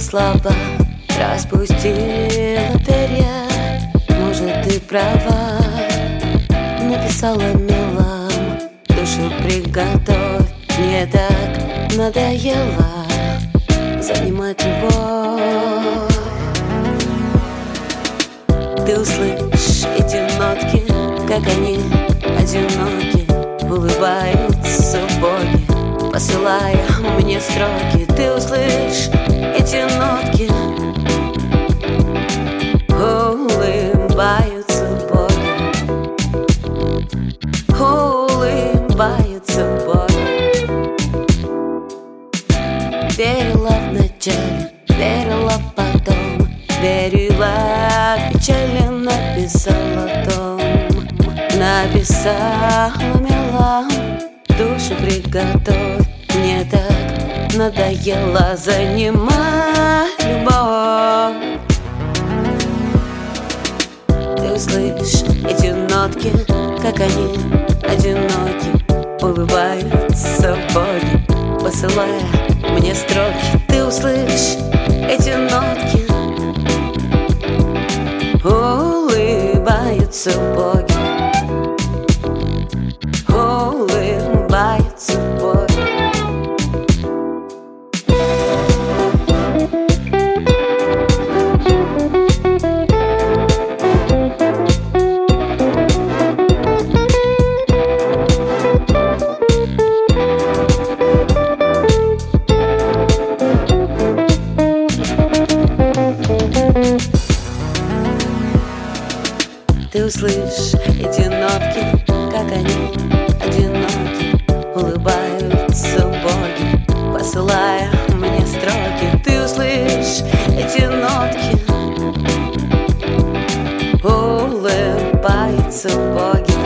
слова распустила перья. Может, ты права, написала мелом, душу приготовь. Мне так надоело занимать любовь. Ты услышь эти нотки, как они одиноки, улыбаются боги, посылая мне строки. Ты услышь эти нотки, улыбаются боги, улыбаются боги. Верила вначале, верила потом, верила печали, написала том, написала мелом, душу приготовь. Мне так надоело занимать любовь. Ты услышь эти нотки, как они одиноки, улыбаются боги, посылая мне строки. Ты услышь эти нотки, улыбаются боги, улыбаются боги. Ты услышь эти нотки, как они одиноки, улыбаются боги, посылая мне строки. Ты услышь эти нотки, улыбаются боги,